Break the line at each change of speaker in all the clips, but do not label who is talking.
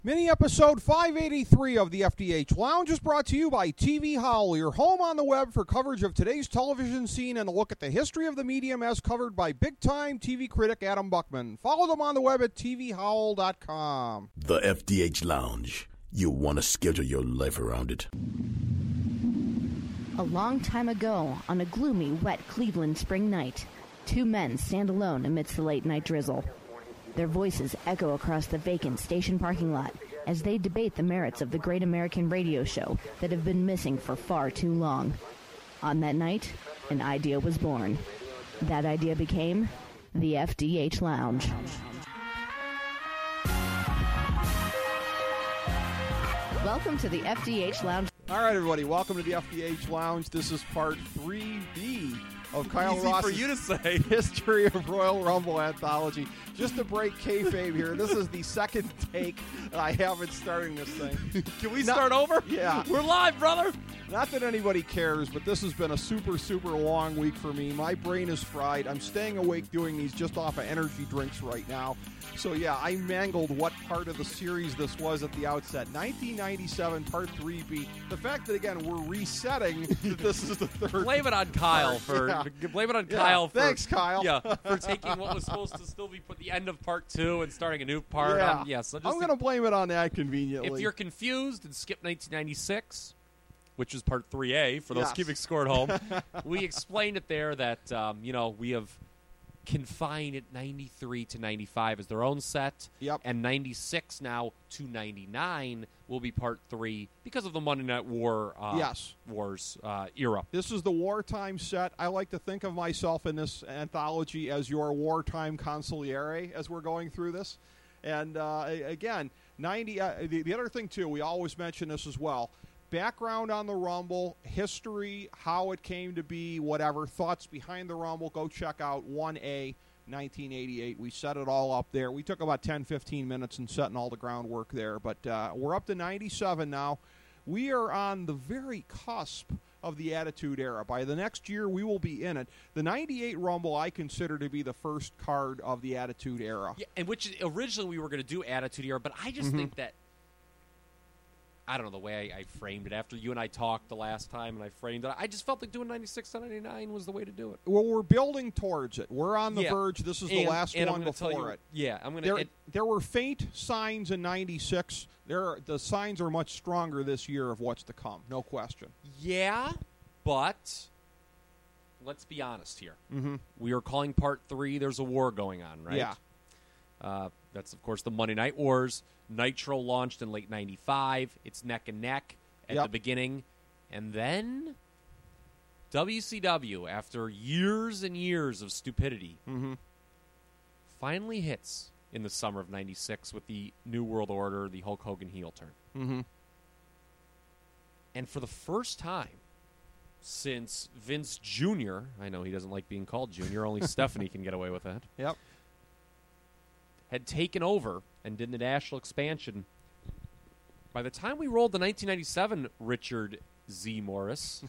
Mini episode 583 of the FDH Lounge is brought to you by TV Howl, your home on the web for coverage of today's television scene and a look at the history of the medium as covered by big-time TV critic Adam Buckman. Follow them on the web at tvhowl.com.
The FDH Lounge. You'll want to schedule your life around it.
A long time ago, on a gloomy, wet Cleveland spring night, two men stand alone amidst the late-night drizzle. Their voices echo across the vacant station parking lot as they debate the merits of the great American radio show that have been missing for far too long. On that night, an idea was born. That idea became the FDH Lounge. Welcome to the FDH Lounge.
All right, everybody, welcome to the FDH Lounge. This is part 3B of Kyle
Easy
Ross's
for you to say.
History of Royal Rumble Anthology. Just to break kayfabe here, this is the second take that I have in starting this thing.
Can we start over?
Yeah.
We're live, brother.
Not that anybody cares, but this has been a super, super long week for me. My brain is fried. I'm staying awake doing these just off of energy drinks right now. So, yeah, I mangled what part of the series this was at the outset. 1997, Part 3B. The fact that, again, we're resetting that this is the third
Blame it on Kyle blame it on Kyle for
thanks, Kyle.
Yeah, for taking what was supposed to still be put the end of part 2 and starting a new part.
So I'm going to blame it on that conveniently.
If you're confused and skip 1996, which is part 3A for those keeping score at home, we explained it there that we have confined at 93 to 95 as their own set.
Yep.
And 96 now to 99 will be part 3 because of the Monday Night Wars era.
This is the wartime set. I like to think of myself in this anthology as your wartime consigliere as we're going through this. And again, 90. The other thing too, we always mention this as well. Background on the Rumble, history, how it came to be, whatever, thoughts behind the Rumble, go check out 1A 1988. We set it all up there. We took about 10, 15 minutes in setting all the groundwork there, but we're up to 97 now. We are on the very cusp of the Attitude Era. By the next year, we will be in it. The 98 Rumble I consider to be the first card of the Attitude Era.
Yeah, and which originally we were going to do Attitude Era, but I just think that I don't know the way I framed it. After you and I talked the last time and I framed it, I just felt like doing 96 to 99 was the way to do it.
Well, we're building towards it. We're on the verge. This is the last one before it.
Yeah, I'm going to...
There were faint signs in 96. The signs are much stronger this year of what's to come, no question.
Yeah, but let's be honest here.
Mm-hmm.
We are calling part 3. There's a war going on, right?
Yeah.
That's, of course, the Monday Night Wars. Nitro launched in late 95. It's neck and neck at the beginning. And then WCW, after years and years of stupidity, finally hits in the summer of 96 with the New World Order, the Hulk Hogan heel turn.
Mm-hmm.
And for the first time since Vince Jr., I know he doesn't like being called Junior, only Stephanie can get away with that.
Yep.
Had taken over and did the national expansion. By the time we rolled the 1997 Richard Z. Morris,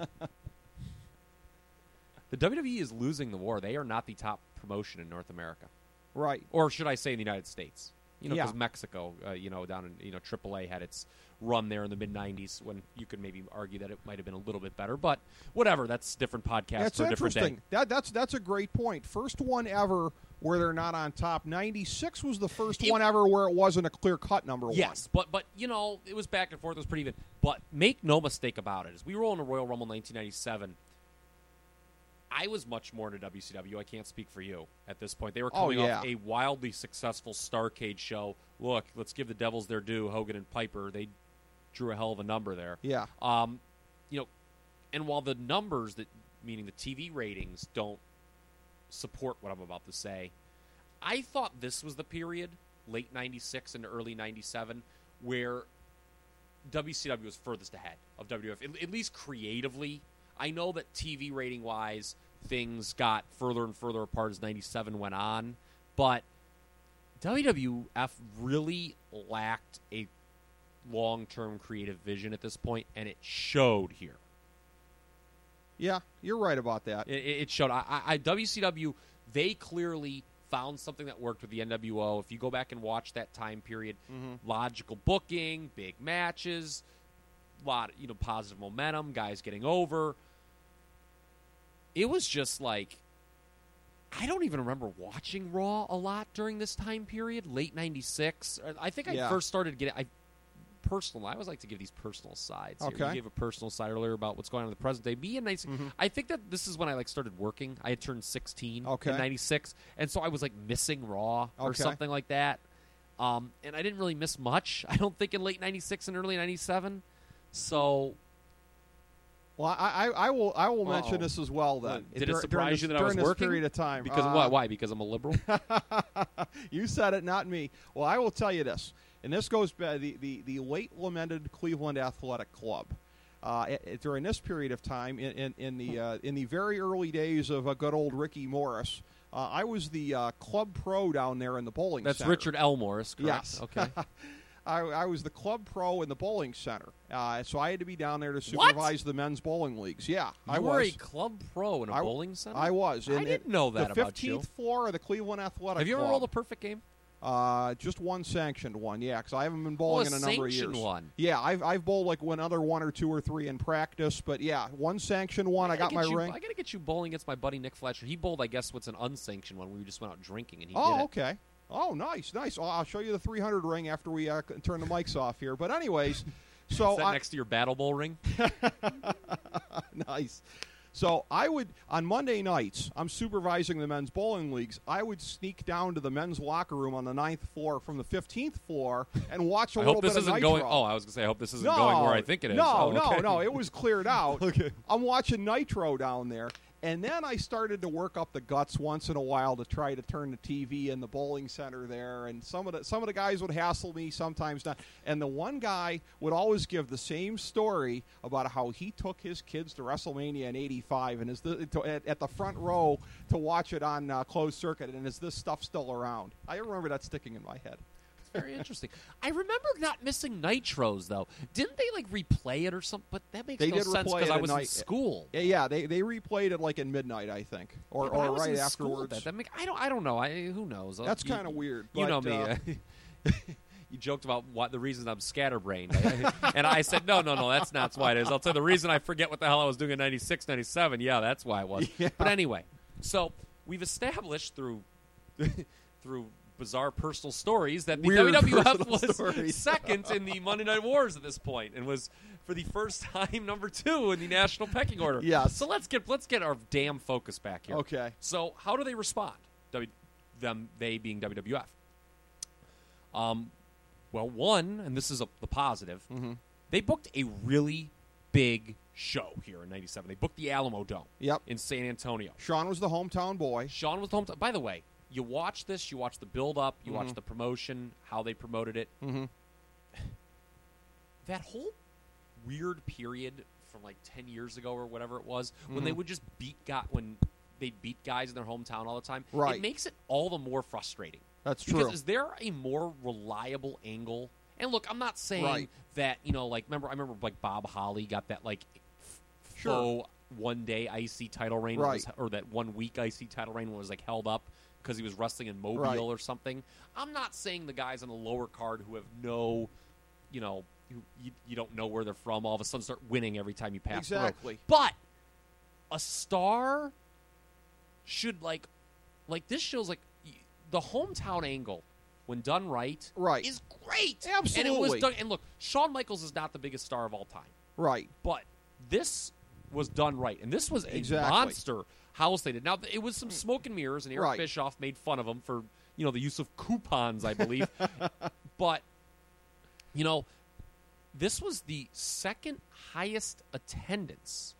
the WWE is losing the war. They are not the top promotion in North America.
Right.
Or should I say in the United States? Because Mexico, down in, AAA had its run there in the mid-90s when you could maybe argue that it might have been a little bit better. But whatever, that's a different podcast for a different day.
That's a great point. First one ever where they're not on top. 96 was the first one ever where it wasn't a clear-cut number one.
Yes, but it was back and forth. It was pretty even. But make no mistake about it. As we roll into Royal Rumble 1997, I was much more into WCW. I can't speak for you at this point. They were coming off a wildly successful Starrcade show. Look, let's give the Devils their due. Hogan and Piper, they drew a hell of a number there.
Yeah.
And while the numbers, meaning the TV ratings, don't support what I'm about to say, I thought this was the period, late 96 into early 97, where WCW was furthest ahead of WWF, at least creatively. I know that TV rating-wise, things got further and further apart as 97 went on, but WWF really lacked a long-term creative vision at this point, and it showed here.
Yeah, you're right about that.
It showed. WCW, they clearly found something that worked with the NWO. If you go back and watch that time period, logical booking, big matches, lot of, positive momentum, guys getting over. It was just like, I don't even remember watching Raw a lot during this time period, late 96. I think I first started getting... Personal. I always like to give these personal sides. Here.
Okay.
You gave a personal side earlier about what's going on in the present day. Me in 96, I think that this is when I started working. I had turned 16 in 96, and so I was missing Raw or something like that. And I didn't really miss much. I don't think in late 96 and early 97. So,
well, I will mention this as well. Then
did it surprise you that I was
this
working?
Period of time?
Because what? Why? Because I'm a liberal.
You said it, not me. Well, I will tell you this. And this goes back the late lamented Cleveland Athletic Club. During this period of time, in the very early days of good old Ricky Morris, I was the club pro down there in the bowling center.
That's Richard L. Morris, correct?
Yes.
Okay.
I was the club pro in the bowling center, so I had to be down there to supervise the men's bowling leagues. Yeah, I was.
You were a club pro in a bowling center?
I was.
I didn't know that about you.
The 15th floor of the Cleveland Athletic Club.
Have you ever rolled a perfect game?
Just one sanctioned one, yeah, because I haven't been bowling in a number of years.
Sanctioned one?
Yeah, I've bowled another one or two or three in practice, but yeah, one sanctioned one. I got my ring.
I got to get you bowling against my buddy Nick Fletcher. He bowled, I guess, what's an unsanctioned one where we just went out drinking, and he did it.
Okay. Oh, nice. Well, I'll show you the 300 ring after we turn the mics off here. But anyways, so
is that next to your battle bowl ring?
Nice. So I would, on Monday nights, I'm supervising the men's bowling leagues. I would sneak down to the men's locker room on the 9th floor from the 15th floor and watch a little bit of Nitro.
I was going to say, I hope this isn't going where I think it is.
No, it was cleared out. Okay. I'm watching Nitro down there. And then I started to work up the guts once in a while to try to turn the TV in the bowling center there. And some of the guys would hassle me, sometimes not. And the one guy would always give the same story about how he took his kids to WrestleMania in '85 and at the front row to watch it on closed circuit. And is this stuff still around? I remember that sticking in my head.
Very interesting. I remember not missing Nitros, though. Didn't they, replay it or something? But that makes no sense because I was in school.
Yeah, they replayed it, in midnight, I think. Or right afterwards.
I don't know. Who knows?
That's kind of weird.
You know me. You joked about the reason I'm scatterbrained. And I said, no, that's not why it is. I'll tell you the reason I forget what the hell I was doing in 96, 97. Yeah, that's why it was.
Yeah.
But anyway, so we've established through bizarre personal stories that the WWF was second in the Monday Night Wars at this point and was for the first time number 2 in the national pecking order.
Yes.
So let's get our damn focus back here.
Okay.
So how do they respond? They being WWF. Well, one, and this is the positive, they booked a really big show here in 97. They booked the Alamo Dome in San Antonio.
Sean was the hometown boy.
By the way, you watch this, you watch the build-up, you watch the promotion, how they promoted it. That whole weird period from 10 years ago or whatever it was, when they would just beat guys in their hometown all the time,
right.
It makes it all the more frustrating.
That's true.
Because is there a more reliable angle? And look, I'm not saying that, I remember Bob Holly got that faux one-day IC title reign, or that 1 week IC title reign was held up because he was wrestling in Mobile or something. I'm not saying the guys on the lower card who have no, you don't know where they're from, all of a sudden start winning every time you pass through. But a star should this shows the hometown angle when done right is great.
Absolutely.
And it was done. And look, Shawn Michaels is not the biggest star of all time.
Right.
But this was done right, and this was a monster house they did. Now, it was some smoke and mirrors, and Eric Bischoff made fun of him for, the use of coupons, I believe. But, this was the second highest attendance.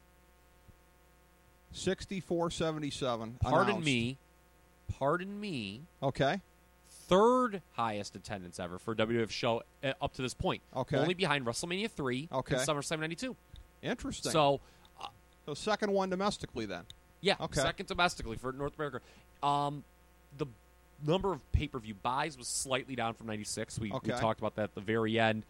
6477.
Pardon me.
Okay.
Third highest attendance ever for a WWF show up to this point.
Okay.
Only behind WrestleMania 3 and SummerSlam 92.
Interesting.
So
second one domestically then.
Yeah, second domestically for North America. The number of pay-per-view buys was slightly down from 96. We talked about that at the very end.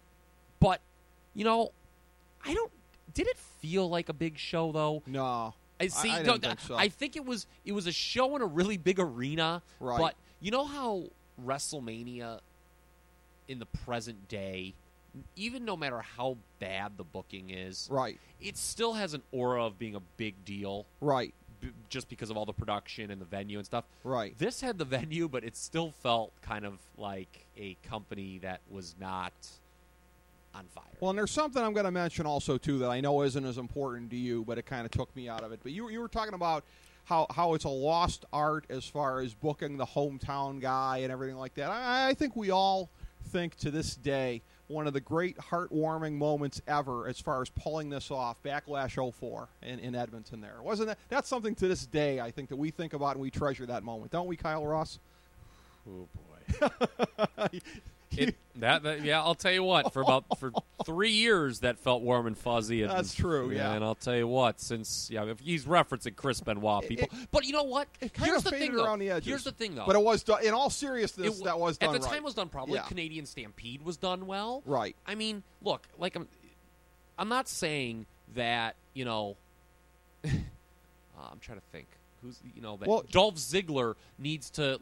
But, did it feel like a big show, though?
No.
See,
I didn't think so.
I think it was a show in a really big arena.
Right.
But you know how WrestleMania in the present day, even no matter how bad the booking is,
Right.
it still has an aura of being a big deal.
Right.
Just because of all the production and the venue and stuff.
Right.
This had the venue, but it still felt kind of like a company that was not on fire.
Well, and there's something I'm going to mention also, too, that I know isn't as important to you, but it kind of took me out of it. But you were talking about how it's a lost art as far as booking the hometown guy and everything like that. I think we all think to this day one of the great heartwarming moments ever as far as pulling this off, Backlash 04 in Edmonton there. Wasn't that? That's something to this day I think that we think about and we treasure that moment. Don't we, Kyle Ross?
Oh, boy. Yeah, I'll tell you what. For 3 years, that felt warm and fuzzy. And,
That's true, yeah.
And I'll tell you what, since if he's referencing Chris Benoit, people. But you know what?
Here's the thing, though. Around the edges.
Here's the thing, though.
But it was done, in all seriousness, that was done
at the
right.
time. Was done probably.
Yeah.
Canadian Stampede was done well.
Right.
I mean, look, like I'm not saying that I'm trying to think who's that Dolph Ziggler needs to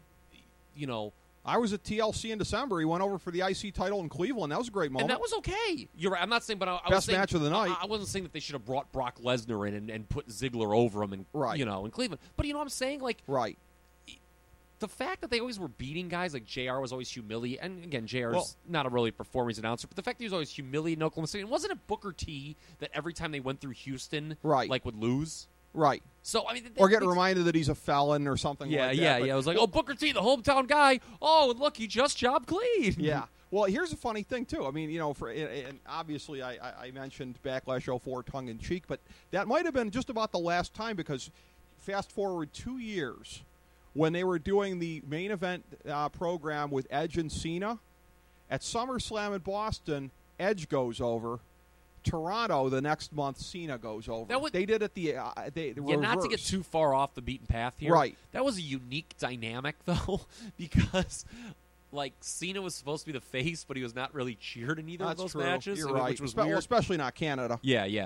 I was at TLC in December. He went over for the IC title in Cleveland. That was a great moment.
And that was okay. You're right. I'm not saying, but I was
best
saying,
match of the night.
I wasn't saying that they should have brought Brock Lesnar in and put Ziggler over him in Cleveland. But you know what I'm saying? Like,
right.
The fact that they always were beating guys, like JR was always humiliated, and again, JR's not a really performance announcer, but the fact that he was always humiliated in Oklahoma City, and wasn't it Booker T that every time they went through Houston, would lose?
Right.
So I mean,
or get reminded that he's a felon or something like that.
Yeah. It was like, Booker T, the hometown guy. Oh, look, he just job clean.
Yeah. Well, here's a funny thing too. I mean, and obviously I mentioned Backlash 04 tongue in cheek, but that might have been just about the last time because fast forward 2 years when they were doing the main event program with Edge and Cena at SummerSlam in Boston. Edge goes over. Toronto the next month, Cena goes over. They did it the reverse.
Not to get too far off the beaten path here.
Right.
That was a unique dynamic, though, because Cena was supposed to be the face, but he was not really cheered in either of those matches.
You're right.
Which was weird.
Well, especially not Canada.
Yeah.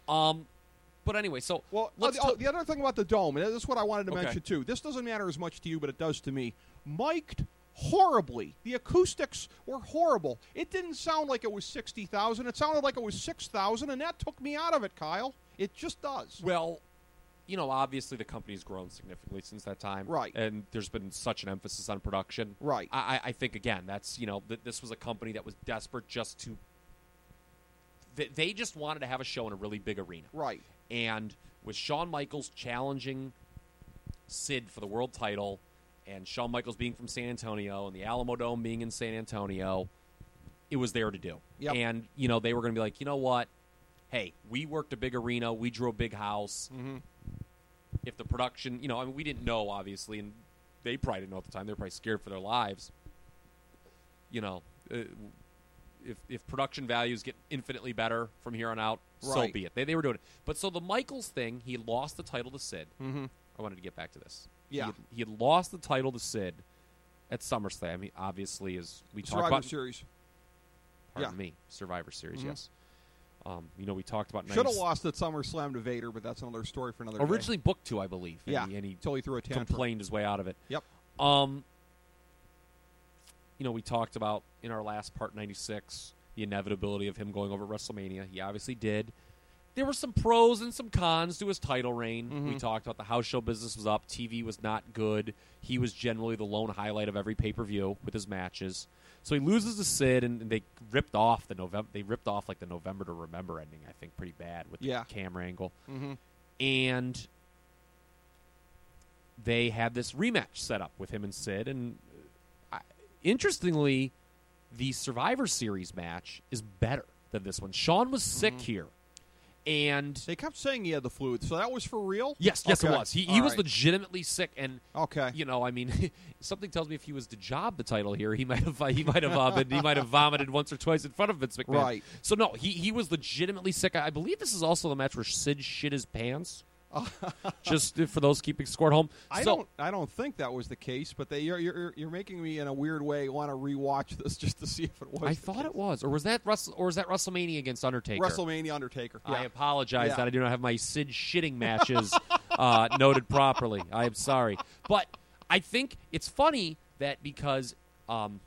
But anyway, so
the other thing about the Dome, and this is what I wanted to mention too. This doesn't matter as much to you, but it does to me. Mic'd horribly. The acoustics were horrible. It didn't sound like it was 60,000. It sounded like it was 6,000, and that took me out of it, Kyle. It just does.
Well, obviously the company's grown significantly since that time.
Right.
And there's been such an emphasis on production.
Right.
I think, again, that's, this was a company that was desperate just to... They just wanted to have a show in a really big arena.
Right.
And with Shawn Michaels challenging Sid for the world title... and Shawn Michaels being from San Antonio and the Alamo Dome being in San Antonio, it was there to do.
Yep.
And, they were going to be like, you know what? Hey, we worked a big arena. We drew a big house.
Mm-hmm.
If the production, we didn't know, obviously, and they probably didn't know at the time. They were probably scared for their lives. If production values get infinitely better from here on out, so be it. They were doing it. But so the Michaels thing, he had lost the title to Sid.
Mm-hmm.
I wanted to get back to this.
Yeah.
He had lost the title to Sid at SummerSlam. I mean, obviously, as we talked about...
Survivor Series.
Pardon me. Survivor Series, yes. We talked about...
Should have lost at SummerSlam to Vader, but that's another story for another day.
Originally booked to, I believe.
And
he
until he threw a tantrum.
Complained his way out of it.
Yep.
We talked about, in our last part, 96, the inevitability of him going over WrestleMania. He obviously did. There were some pros and some cons to his title reign.
Mm-hmm.
We talked about the house show business was up. TV was not good. He was generally the lone highlight of every pay-per-view with his matches. So he loses to Sid, and they ripped off the November to Remember ending, I think, pretty bad with the camera angle.
Mm-hmm.
And they had this rematch set up with him and Sid. And interestingly, the Survivor Series match is better than this one. Shawn was sick here. And
they kept saying he had the flu, so that was for real?
Yes, it was. He was legitimately sick, and something tells me if he was to job the title here, he might have vomited once or twice in front of Vince McMahon.
Right.
So no, he was legitimately sick. I believe this is also the match where Sid shit his pants. Just for those keeping score at home.
I don't think that was the case, but you're making me in a weird way want to rewatch this just to see if it was.
I thought it was, or was that WrestleMania against Undertaker?
WrestleMania Undertaker. Yeah.
I apologize
Yeah.
that I do not have my Sid shitting matches noted properly. I am sorry, but I think it's funny that because him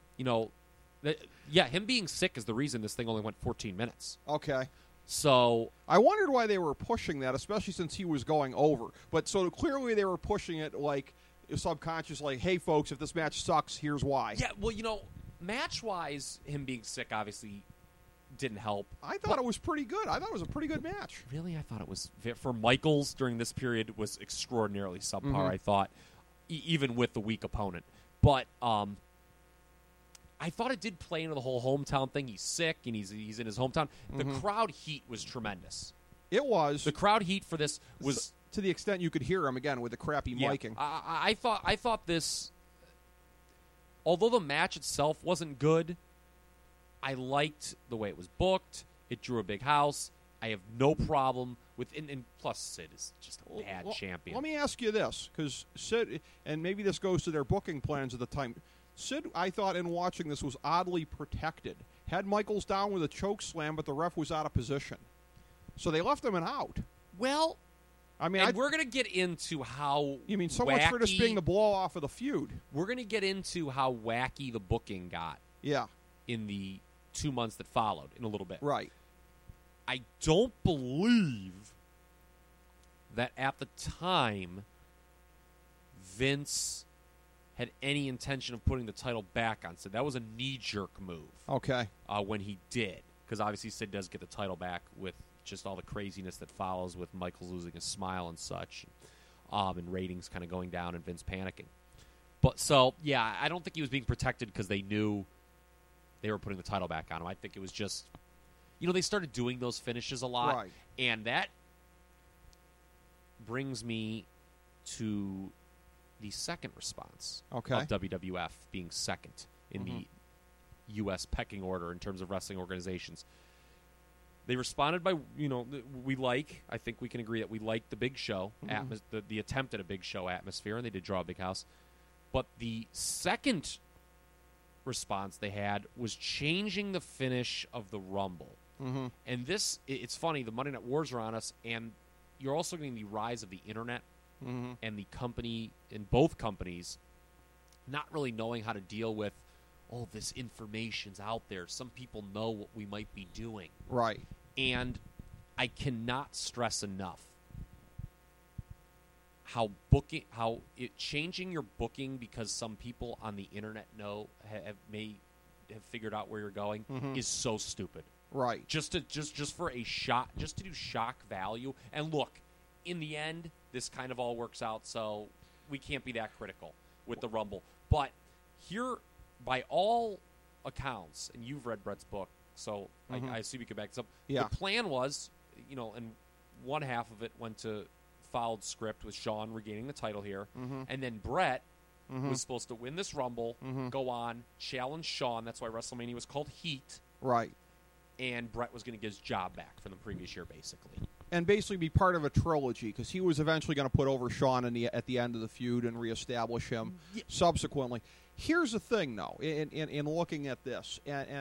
being sick is the reason this thing only went 14 minutes.
Okay.
So
I wondered why they were pushing that, especially since he was going over. But so clearly they were pushing it like subconscious, like, hey, folks, if this match sucks, here's why.
yeah, well, match-wise, him being sick obviously didn't help.
I thought it was pretty good. I thought it was a pretty good match.
Really, I thought it was for Michaels during this period was extraordinarily subpar.
Mm-hmm.
I thought, even with the weak opponent, but I thought it did play into the whole hometown thing. He's sick and he's in his hometown. The crowd heat was tremendous.
It was.
The crowd heat for this was
to the extent you could hear him again with the crappy miking.
I thought this, although the match itself wasn't good, I liked the way it was booked. It drew a big house. I have no problem with, and plus Sid is just a bad champion.
Let me ask you this, because Sid, and maybe this goes to their booking plans at the time. Sid, I thought in watching this, was oddly protected. Had Michaels down with a choke slam, but the ref was out of position. So they left him an out.
Well,
I mean,
we're going to get into how
you mean so much for this being the blow-off of the feud.
We're going to get into how wacky the booking got
Yeah.
in the 2 months that followed in a little bit.
Right.
I don't believe that at the time Vince had any intention of putting the title back on Sid. That was a knee-jerk move.
Okay.
When he did. Because obviously Sid does get the title back with just all the craziness that follows with Michaels losing his smile and such. And ratings kind of going down and Vince panicking. But so, yeah, I don't think he was being protected because they knew they were putting the title back on him. I think it was just, they started doing those finishes a lot.
Right.
And that brings me to the second response of WWF being second in the U.S. pecking order in terms of wrestling organizations. They responded by, I think we can agree that we like the Big Show, the attempt at a Big Show atmosphere, and they did draw a big house. But the second response they had was changing the finish of the Rumble.
Mm-hmm.
And this, it's funny, the Monday Night Wars are on us, and you're also getting the rise of the Internet and the company, in both companies, not really knowing how to deal with, this information's out there. Some people know what we might be doing.
Right.
And I cannot stress enough how changing your booking because some people on the Internet may have figured out where you're going is so stupid.
Right.
Just for a shot, just to do shock value. And look, in the end, this kind of all works out, so we can't be that critical with the Rumble. But here, by all accounts, and you've read Brett's book, so I assume you can back this up.
Yeah.
The plan was, and one half of it went to followed script with Shawn regaining the title here, and then Brett was supposed to win this Rumble, go on, challenge Shawn. That's why WrestleMania was called Heat.
Right.
And Brett was going to get his job back from the previous year, basically.
And basically be part of a trilogy, because he was eventually going to put over Shawn at the end of the feud and reestablish him subsequently. Here's the thing, though, in looking at this,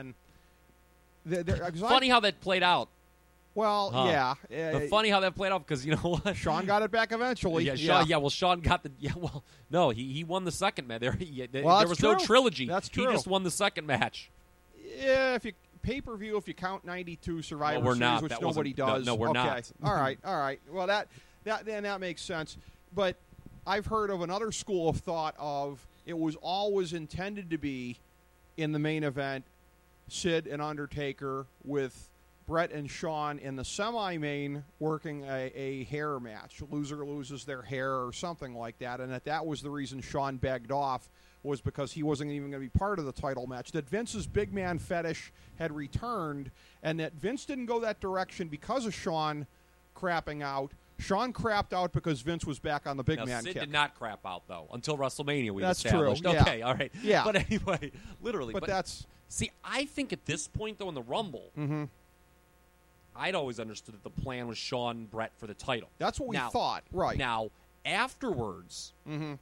funny how that played out.
Well, yeah.
Funny how that played out, because you know what?
Shawn got it back eventually.
Shawn got the... Yeah, well, no, he won the second match. There was
true.
no trilogy.
That's true.
He just won the second match.
Yeah, if you... Pay-per-view, if you count 92 Survivor Series,
not.
which
that
nobody does.
No, we're not.
All right. Well, that makes sense. But I've heard of another school of thought of it was always intended to be in the main event, Sid and Undertaker with Brett and Shawn in the semi-main working a hair match. Loser loses their hair or something like that, and that was the reason Shawn begged off, was because he wasn't even going to be part of the title match. That Vince's big man fetish had returned, and that Vince didn't go that direction because of Shawn crapping out. Shawn crapped out because Vince was back on the big man
Sid
kick.
did not crap out, though, until WrestleMania.
That's
established.
true.
Okay, all right.
Yeah.
But anyway, literally.
But that's...
See, I think at this point, though, in the Rumble, I'd always understood that the plan was Shawn Brett for the title.
That's what we
Now-
thought, right?
Now, afterwards,
Mm-hmm.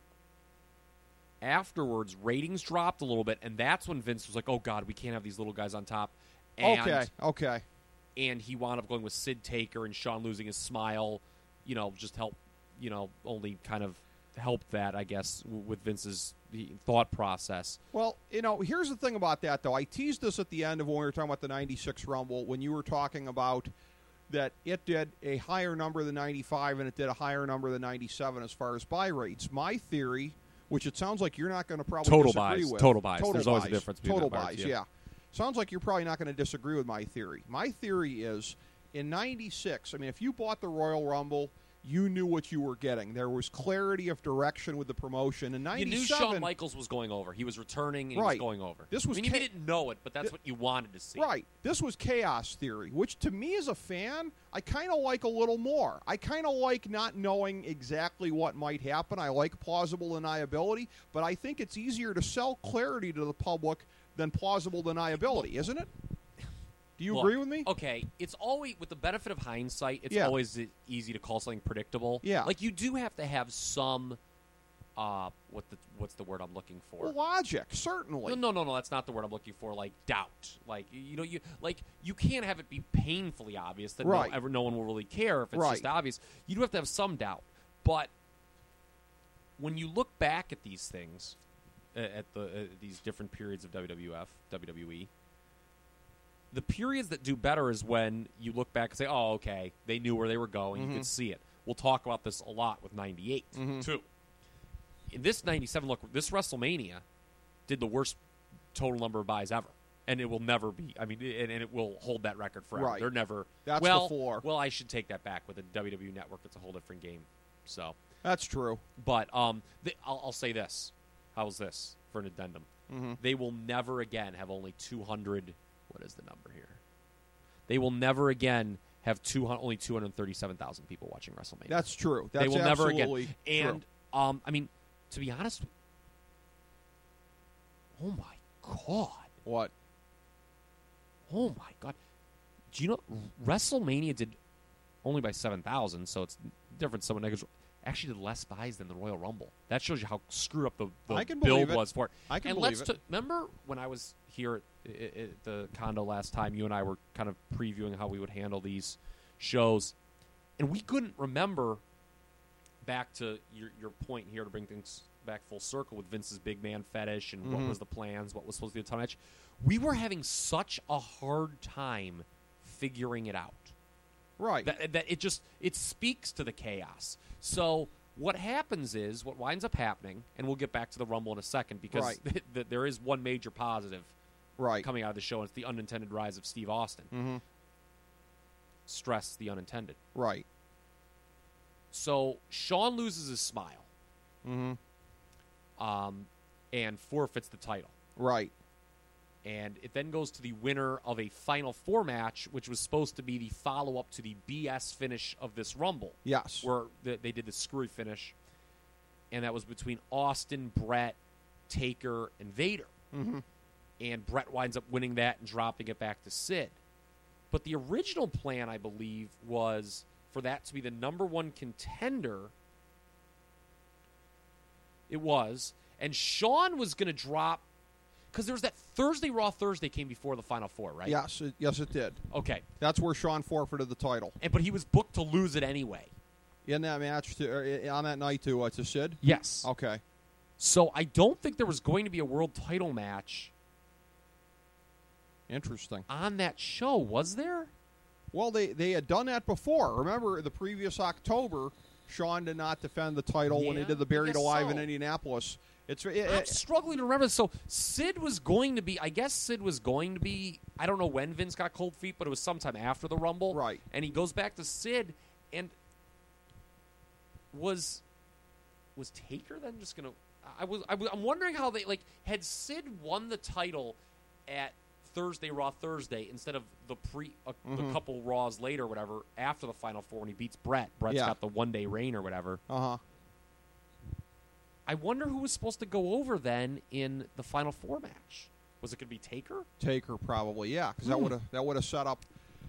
ratings dropped a little bit, and that's when Vince was like, "Oh God, we can't have these little guys on top." And,
Okay.
And he wound up going with Sid Taker, and Shawn losing his smile, just helped, only kind of helped that, I guess, with Vince's thought process.
Well, here's the thing about that, though. I teased this at the end of when we were talking about the 96 Rumble, when you were talking about that it did a higher number than 95 and it did a higher number than 97 as far as buy rates. My theory, which it sounds like you're not going to probably disagree with.
Total buys. There's always a difference between
total
the parts,
buys, yeah. Sounds like you're probably not going to disagree with my theory. My theory is, in 96, if you bought the Royal Rumble, you knew what you were getting. There was clarity of direction with the promotion. In 97,
you knew Shawn Michaels was going over. He was returning, and he
Right.
was going over.
This was
you didn't know it, but that's what you wanted to see.
Right. This was chaos theory, which to me as a fan, I kind of like a little more. I kind of like not knowing exactly what might happen. I like plausible deniability, but I think it's easier to sell clarity to the public than plausible deniability, isn't it? Do you agree with me?
Okay, it's always, with the benefit of hindsight, it's
Yeah.
always easy to call something predictable.
Yeah.
Like, you do have to have some, what's the word I'm looking for?
Logic, certainly.
No, that's not the word I'm looking for. Like, doubt. Like, you can't have it be painfully obvious that
Right.
no one will really care if it's
Right.
just obvious. You do have to have some doubt. But when you look back at these things, at these different periods of WWE, the periods that do better is when you look back and say, "Oh, okay, they knew where they were going. You could see it." We'll talk about this a lot with 98 too. In this 97, look, this WrestleMania did the worst total number of buys ever, and it will never be. and it will hold that record forever.
Right.
They're never.
That's
well,
the floor.
Well, I should take that back. With the WWE Network, it's a whole different game. So,
That's true.
but I'll say this. How's this for an addendum? They will never again have only 200. What is the number here? They will never again have only 237,000 people watching WrestleMania.
That's true. That's
they will never
absolutely
again.
true.
And to be honest, oh my God,
What?
oh my God, do you know WrestleMania did only by 7,000, so it's different. Someone actually did less buys than the Royal Rumble. That shows you how screwed up the
I can
build
believe it.
was for it.
I can
and
believe
let's
it.
remember when I was here at the condo last time, you and I were kind of previewing how we would handle these shows, and we couldn't remember, back to your point here to bring things back full circle with Vince's big man fetish and what was the plans, what was supposed to be the title match. We were having such a hard time figuring it out.
Right.
That it speaks to the chaos. So what happens is, what winds up happening, and we'll get back to the Rumble in a second, because
Right.
there is one major positive
right.
coming out of the show, and it's the unintended rise of Steve Austin. Stress the unintended.
Right.
So Shawn loses his smile, and forfeits the title.
Right.
And it then goes to the winner of a Final Four match, which was supposed to be the follow-up to the BS finish of this Rumble.
Yes.
Where they did the screwy finish. And that was between Austin, Brett, Taker, and Vader. And Brett winds up winning that and dropping it back to Sid. But the original plan, I believe, was for that to be the number one contender. It was. And Shawn was going to drop, because there was that Raw Thursday came before the Final Four, right?
Yes. Yes, it did.
Okay.
That's where Shawn forfeited the title.
But he was booked to lose it anyway.
In that match, on that night to Sid?
Yes.
Okay.
So I don't think there was going to be a world title match
Interesting.
on that show, was there?
Well, they had done that before. Remember, the previous October, Shawn did not defend the title when he
Yeah,
did the
I
Buried
guess
Alive
so.
in Indianapolis.
I'm struggling to remember. So Sid was going to be, I don't know when Vince got cold feet, but it was sometime after the Rumble.
Right.
And he goes back to Sid, and was Taker then just going to, I'm wondering how they, had Sid won the title at Raw Thursday instead of the couple Raws later or whatever, after the Final Four when he beats Brett. Brett's got the one-day reign or whatever. I wonder who was supposed to go over then in the Final Four match. Was it going to be Taker?
Taker, probably, yeah, because that would have set up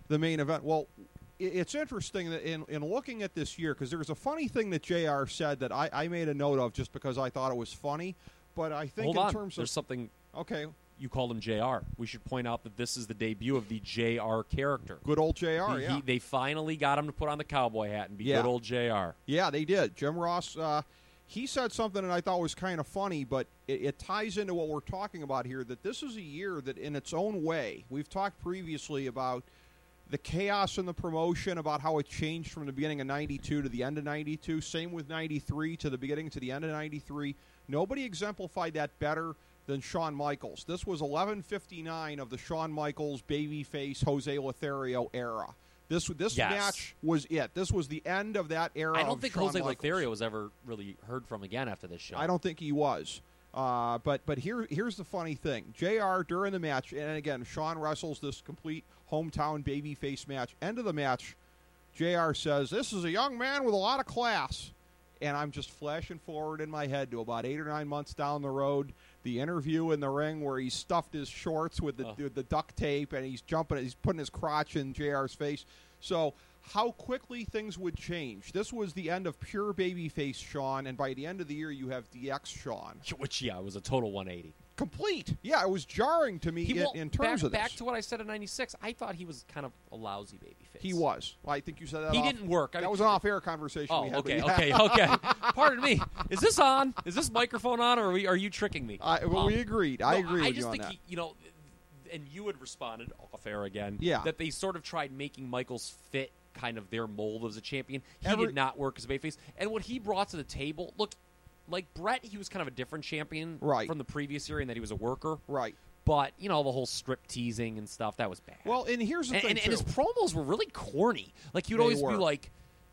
the main event. Well, it's interesting that in looking at this year, because there's a funny thing that JR said that I made a note of just because I thought it was funny, but I think
Hold
in
on.
terms
There's
of...
something...
Okay,
You called him JR. We should point out that this is the debut of the JR character.
good old JR, yeah.
They finally got him to put on the cowboy hat and be
Yeah.
good old JR.
Yeah, they did. Jim Ross, he said something that I thought was kind of funny, but it ties into what we're talking about here, that this is a year that in its own way, we've talked previously about the chaos in the promotion, about how it changed from the beginning of 92 to the end of 92. Same with 93 to the beginning to the end of 93. Nobody exemplified that better than Shawn Michaels. This was 11:59 of the Shawn Michaels babyface Jose Lothario era. This
Yes.
match was it. This was the end of that era.
I don't
of
think
Shawn
Jose
Michaels.
Lothario was ever really heard from again after this show.
I don't think he was. But here's the funny thing. JR during the match, and again, Shawn wrestles this complete hometown babyface match. End of the match, JR says, "This is a young man with a lot of class." And I'm just flashing forward in my head to about 8 or 9 months down the road, the interview in the ring where he stuffed his shorts with the duct tape and he's putting his crotch in JR's face. So how quickly things would change. This was the end of pure babyface Shawn, and by the end of the year you have DX Shawn.
Which, was a total 180.
Complete. Yeah, it was jarring to me in terms of this.
Back to what I said in 96, I thought he was kind of a lousy babyface.
He was. Well, I think you said that
He didn't work.
That was an off-air conversation we had.
Okay. Pardon me. Is this on? Is this microphone on, or are you tricking me?
We agreed. I agree with you on that.
I just think, and you had responded off-air again,
Yeah.
that they sort of tried making Michaels fit kind of their mold as a champion. He did not work as a babyface. And what he brought to the table, look, like Brett, he was kind of a different champion from the previous year in that he was a worker.
Right.
But, the whole strip teasing and stuff, that was bad.
Well, and here's the thing,
and his promos were really corny. Like, you'd always be like,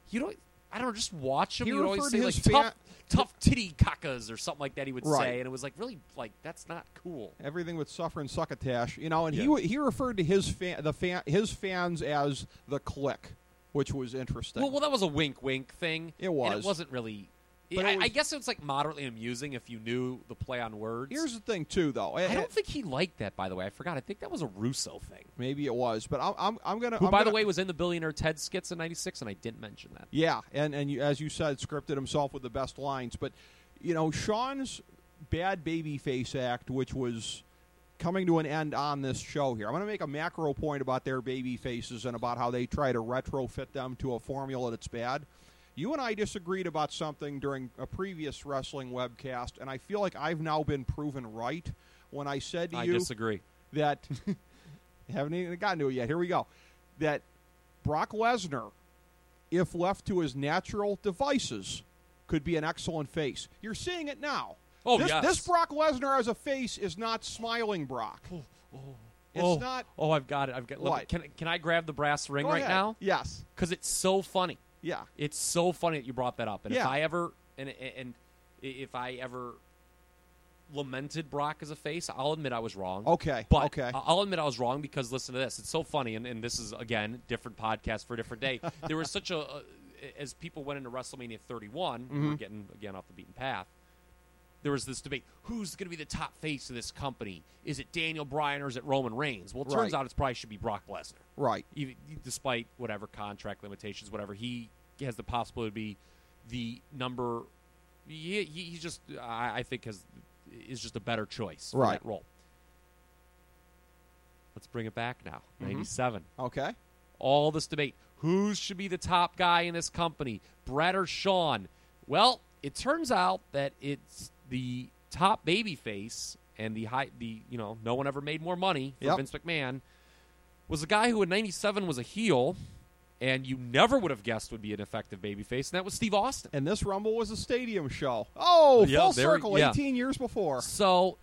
I don't know, just watch him. You'd always say, like, tough titty cacas or something like that he would say. And it was, like, really, like, that's not cool.
Everything with suffer and succotash. And he referred to his fans as the clique, which was interesting.
Well, that was a wink thing.
It was.
And it wasn't really... I guess it was like moderately amusing if you knew the play on words.
Here's the thing, too, though.
I don't think he liked that, by the way. I forgot. I think that was a Russo thing.
Maybe it was, but I'm gonna.
Who, by the way, was in the Billionaire Ted skits in '96, and I didn't mention that.
Yeah, and you, as you said, scripted himself with the best lines. But Shawn's bad babyface act, which was coming to an end on this show here. I'm going to make a macro point about their baby faces and about how they try to retrofit them to a formula that's bad. You and I disagreed about something during a previous wrestling webcast, and I feel like I've now been proven right when I said to you...
I disagree.
That... haven't even gotten to it yet. Here we go. That Brock Lesnar, if left to his natural devices, could be an excellent face. You're seeing it now.
Oh,
yes. This Brock Lesnar as a face is not smiling Brock. It's not...
Oh, I've got it.
What?
Can I grab the brass ring
Go
right
ahead.
now?
Yes.
Because it's so funny.
Yeah.
It's so funny that you brought that up. And
Yeah.
if I ever if I ever lamented Brock as a face, I'll admit I was wrong.
Okay.
But
okay.
I'll admit I was wrong because listen to this. It's so funny, and this is, again, different podcast for a different day. There was such as people went into WrestleMania 31, we're getting, again, off the beaten path, there was this debate. Who's going to be the top face of this company? Is it Daniel Bryan or is it Roman Reigns? Well, it turns out it probably should be Brock Lesnar.
Right.
Even, despite whatever contract limitations, whatever, he has the possibility to be the number. He's just, I think, is just a better choice for that role. Let's bring it back now. 97.
Okay.
All this debate. Who should be the top guy in this company? Brett or Shawn? Well, it turns out that it's the top babyface and no one ever made more money for Vince McMahon was a guy who in 97 was a heel and you never would have guessed would be an effective babyface, and that was Steve Austin.
And this Rumble was a stadium show. Oh, full circle, 18 years before.
So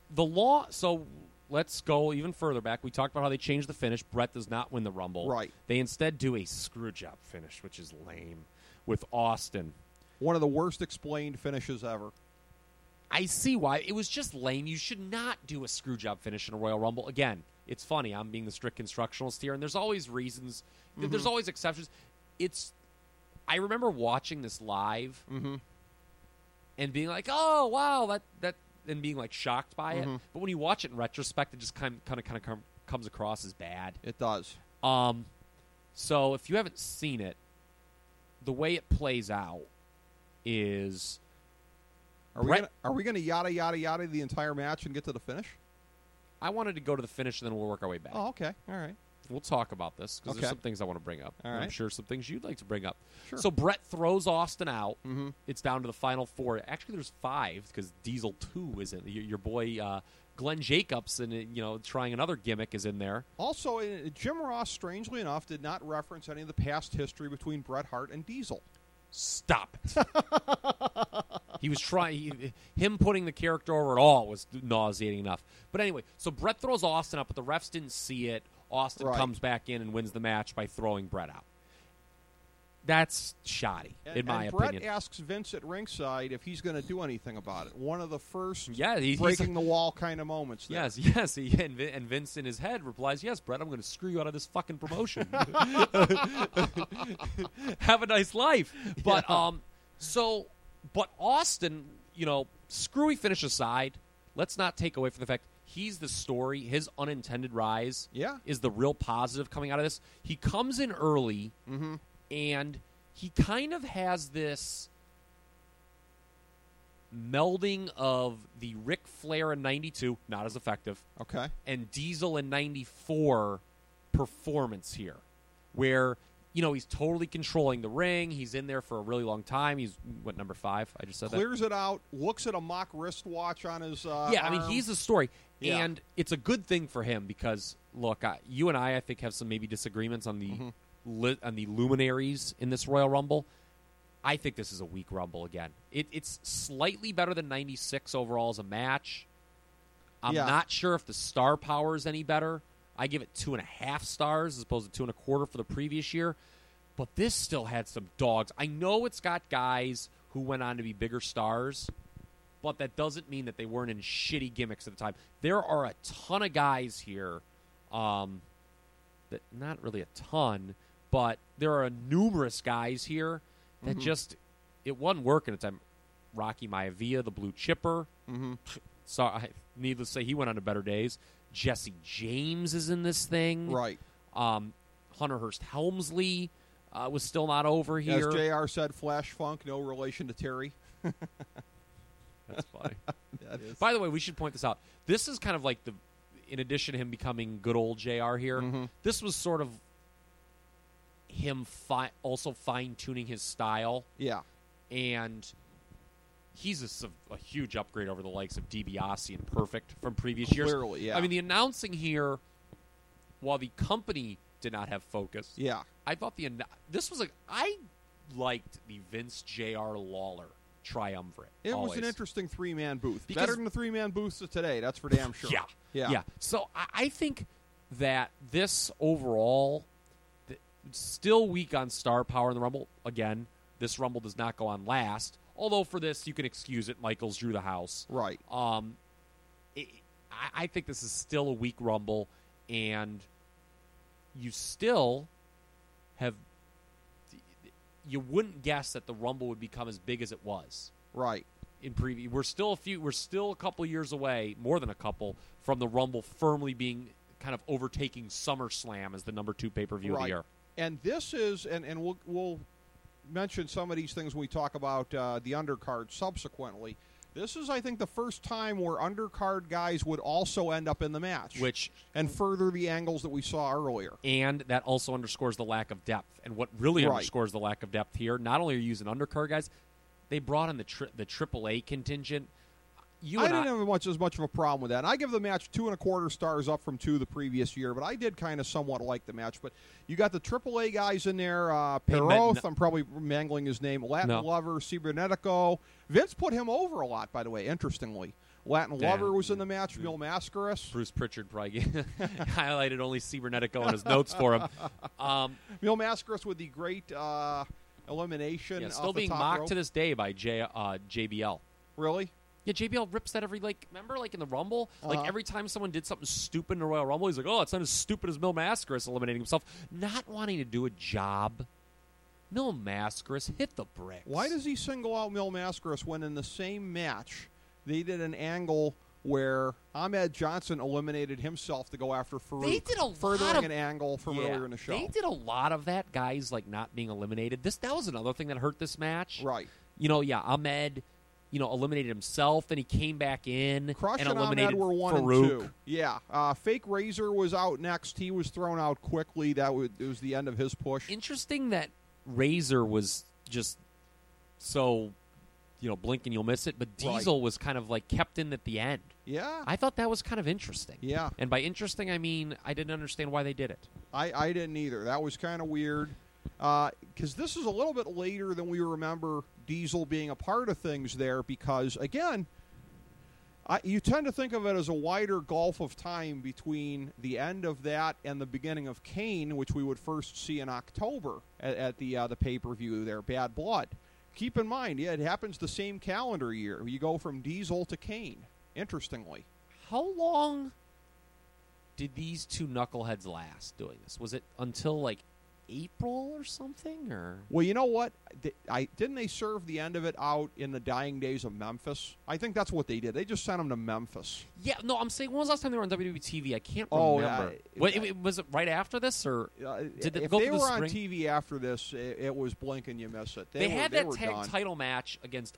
let's go even further back. We talked about how they changed the finish. Brett does not win the Rumble.
Right.
They instead do a screw job finish, which is lame, with Austin.
One of the worst explained finishes ever.
I see why. It was just lame. You should not do a screw job finish in a Royal Rumble. Again, it's funny. I'm being the strict constructionalist here, and there's always reasons. There's always exceptions. I remember watching this live and being like, oh, wow, that and being like shocked by it. But when you watch it in retrospect, it just kind of comes across as bad.
It does.
So if you haven't seen it, the way it plays out is
Are we going to yada yada yada the entire match and get to the finish?
I wanted to go to the finish, and then we'll work our way back.
Oh, okay. All right.
We'll talk about this because
Okay.
there's some things I want to bring up.
All
And I'm
right.
sure some things you'd like to bring up.
Sure.
So Brett throws Austin out.
Mhm.
It's down to the final 4. Actually, there's 5 because Diesel 2 is in. Your boy Glenn Jacobs and trying another gimmick is in there.
Also, Jim Ross, strangely enough, did not reference any of the past history between Bret Hart and Diesel.
Stop it. He was trying. Him putting the character over at all was nauseating enough. But anyway, so Brett throws Austin out, but the refs didn't see it. Austin
Right.
comes back in and wins the match by throwing Brett out. That's shoddy, in my
and Brett
opinion.
asks Vince at ringside if he's going to do anything about it. One of the first
He's
breaking the wall kind of moments there.
Yes. And Vince in his head replies, "Yes, Brett, I'm going to screw you out of this fucking promotion. Have a nice life." But but Austin, screwy finish aside, let's not take away from the fact he's the story. His unintended rise is the real positive coming out of this. He comes in early, and he kind of has this melding of the Ric Flair in 92, not as effective,
Okay.
and Diesel in 94 performance here, where, he's totally controlling the ring. He's in there for a really long time. He's, number 5? I just said
Clears it out, looks at a mock wristwatch on his
arm. He's the story.
Yeah.
And it's a good thing for him because, look, you and I think, have some maybe disagreements on the on the luminaries in this Royal Rumble. I think this is a weak Rumble again. It's slightly better than 96 overall as a match. I'm not sure if the star power is any better. I give it 2.5 stars as opposed to 2.25 for the previous year. But this still had some dogs. I know it's got guys who went on to be bigger stars, but that doesn't mean that they weren't in shitty gimmicks at the time. There are a ton of guys here, that not really a ton, but there are numerous guys here that just, it wasn't working at the time. Rocky Maivia, the Blue Chipper. So, needless to say, he went on to better days. Jesse James is in this thing.
Right.
Hunter Hearst Helmsley was still not over here.
As JR said, Flash Funk, no relation to Terry.
That's funny.
That is.
By the way, we should point this out. This is kind of like in addition to him becoming good old JR here, this was sort of him also fine-tuning his style.
Yeah.
And he's a huge upgrade over the likes of DiBiase and Perfect from previous years.
Clearly, yeah.
I mean, the announcing here, while the company did not have focus, I thought I liked the Vince J.R. Lawler triumvirate.
It
always.
was an interesting three-man booth.
Because-
Better than the three-man booths of today, that's for damn sure.
Yeah. So I think that this overall, still weak on star power in the Rumble. Again, this Rumble does not go on last. Although for this, you can excuse it. Michaels drew the house.
Right.
I think this is still a weak Rumble, and you still have. You wouldn't guess that the Rumble would become as big as it was.
Right.
In preview, we're still a couple years away, more than a couple, from the Rumble firmly being kind of overtaking SummerSlam as the number 2 pay-per-view of the year.
And this is, and we'll mention some of these things when we talk about the undercard subsequently. This is, I think, the first time where undercard guys would also end up in the match, and further the angles that we saw earlier.
And that also underscores the lack of depth. And what really underscores the lack of depth here, not only are you using undercard guys, they brought in the AAA contingent. I
didn't have as much of a problem with that. And I give the match 2.25 stars up from 2 the previous year, but I did kind of somewhat like the match. But you got the AAA guys in there, Perroth, I'm probably mangling his name, Latin Lover, Cibernetico. Vince put him over a lot, by the way, interestingly. Latin Lover was in the match, Mil Mascaras.
Bruce Pritchard probably highlighted only Cibernetico in his notes for him.
Mil Mascaras with the great elimination.
Yeah, still
off the
being
top
mocked
rope.
to this day by JBL.
Really?
Yeah, JBL rips that remember in the Rumble? Like every time someone did something stupid in the Royal Rumble, he's like, oh, it's not as stupid as Mil Mascaras eliminating himself. Not wanting to do a job. Mil Mascaras hit the bricks.
Why does he single out Mil Mascaras when in the same match they did an angle where Ahmed Johnson eliminated himself to go after Farouk.
They did a lot
furthering
of
an angle from earlier in the show.
They did a lot of that, guys, like not being eliminated. That was another thing that hurt this match.
Right.
Ahmed, eliminated himself. Then he came back in
Crush
and
and
eliminated
Ahmed were 1
Farouk.
and 2. Yeah. Fake Razor was out next. He was thrown out quickly. It was the end of his push.
Interesting that Razor was just so, blink and you'll miss it, but Diesel was kind of like kept in at the end.
Yeah.
I thought that was kind of interesting.
Yeah.
And by interesting, I mean I didn't understand why they did it.
I didn't either. That was kind of weird. Because this is a little bit later than we remember Diesel being a part of things there because, again, you tend to think of it as a wider gulf of time between the end of that and the beginning of Kane, which we would first see in October at the pay-per-view there, Bad Blood. Keep in mind, it happens the same calendar year. You go from Diesel to Kane, interestingly.
How long did these two knuckleheads last doing this? Was it until, like, April or something? Or
well, you know what? Didn't they serve the end of it out in the dying days of Memphis? I think that's what they did. They just sent them to Memphis.
Yeah, no, I'm saying, when was the last time they were on WWE TV? I can't
Oh,
remember. Was it right after this, or did
if
go
they
through
were
the
on
spring?
TV after this, it was blink and you miss it.
They had that
were
tag
done.
title match against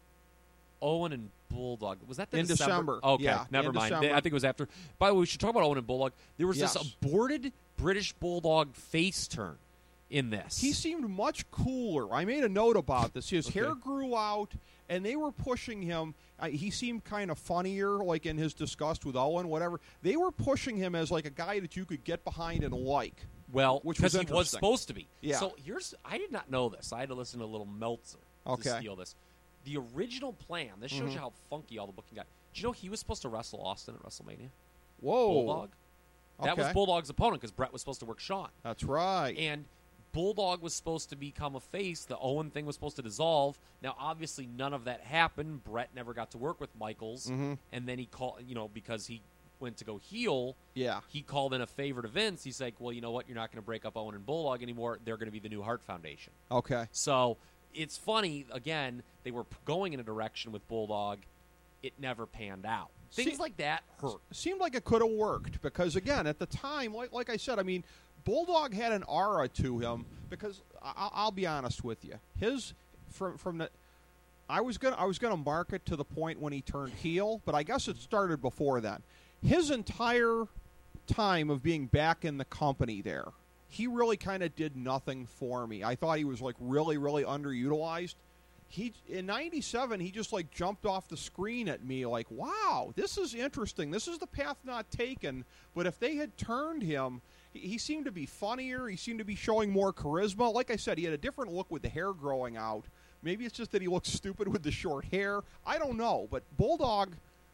Owen and Bulldog. Was that
in December?
Okay,
yeah,
never mind.
December.
I think it was after. By the way, we should talk about Owen and Bulldog. There was
Yes.
this aborted British Bulldog face turn in this.
He seemed much cooler. I made a note about this. His
Okay.
hair grew out, and they were pushing him. He seemed kind of funnier, like in his disgust with Owen, whatever. They were pushing him as like a guy that you could get behind and like.
Well,
which
because
was
he was
interesting.
supposed to be.
Yeah.
So I did not know this. I had to listen to a little Meltzer to steal this. The original plan, this shows you how funky all the booking got. Did you know he was supposed to wrestle Austin at WrestleMania?
Whoa.
Bulldog? That was
Okay.
Bulldog's opponent because Brett was supposed to work Shawn.
That's right.
And Bulldog was supposed to become a face. The Owen thing was supposed to dissolve. Now, obviously, none of that happened. Brett never got to work with Michaels. And then he called, because he went to go heel,
Yeah.
he called in a favor to Vince. He's like, well, you know what? You're not going to break up Owen and Bulldog anymore. They're going to be the new Hart Foundation.
Okay.
So it's funny, again, they were going in a direction with Bulldog. It never panned out. Things like that hurt.
Seemed like it could have worked because, again, at the time, like I said, I mean, Bulldog had an aura to him because I'll be honest with you. His from the I was gonna mark it to the point when he turned heel, but I guess it started before then. His entire time of being back in the company there, he really kind of did nothing for me. I thought he was like really, really underutilized. In '97, he just like jumped off the screen at me like, wow, this is interesting. This is the path not taken. But if they had turned him, he seemed to be funnier. He seemed to be showing more charisma. Like I said, he had a different look with the hair growing out. Maybe it's just that he looks stupid with the short hair. I don't know. But Bulldog,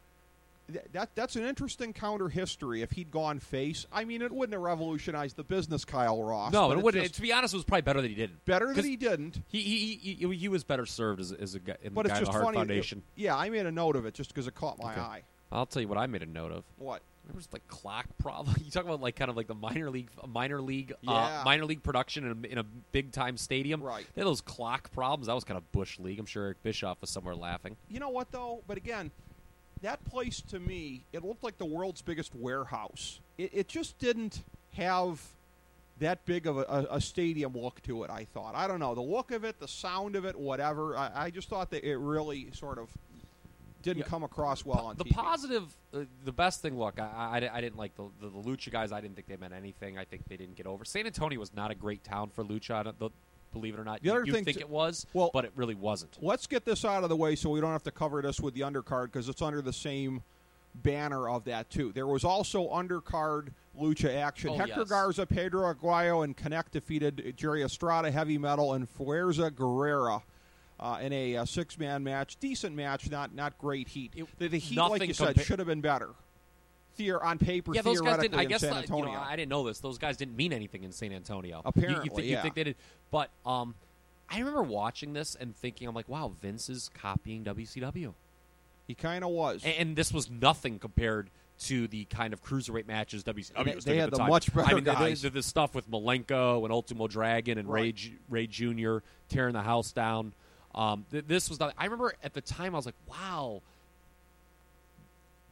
that's an interesting counter history. If he'd gone face, I mean, it wouldn't have revolutionized the business, Kyle Ross.
No,
but
it wouldn't. To be honest, it was probably better that he didn't.
Better that he didn't.
He was better served as a guy in
But
the
it's
guy of
just
the Hart
funny.
Foundation.
Yeah, I made a note of it just because it caught my eye.
I'll tell you what I made a note of.
What?
There was like clock problem. You talk about like kind of like the minor league
Yeah.
production in a big time stadium.
Right.
They had those clock problems. That was kind of Bush League. I'm sure Eric Bischoff was somewhere laughing.
You know what, though? But again, that place to me, it looked like the world's biggest warehouse. It just didn't have that big of a stadium look to it, I thought. I don't know. The look of it, the sound of it, whatever. I just thought that it really sort of didn't come across well on
the
TV.
positive, the best thing. Look, I didn't like the Lucha guys. I didn't think they meant anything. I think they didn't get over. San Antonio was not a great town for Lucha. Believe it or not,
The other
you
thing
think
t-
it was,
well,
but it really wasn't.
Let's get this out of the way so we don't have to cover this with the undercard because it's under the same banner of that, too. There was also undercard Lucha action.
Oh,
Hector
yes.
Garza, Pedro Aguayo, and Connect defeated Jerry Estrada, Heavy Metal, and Fuerza Guerrera in a six-man match. Decent match, not great heat. The heat, like you said, should have been better. On paper,
Yeah, those guys
theoretically,
didn't. I
in
guess
San Antonio.
I didn't know this. Those guys didn't mean anything in San Antonio.
Apparently,
you think they did? But I remember watching this and thinking, I'm like, wow, Vince is copying WCW.
He kind of was.
And this was nothing compared to the kind of cruiserweight matches WCW was
They
doing
had
at the
the
time.
much better
I mean,
guys.
the stuff with Malenko and Ultimo Dragon and
Right.
Ray Jr. tearing the house down. This was not. I remember at the time I was like, wow.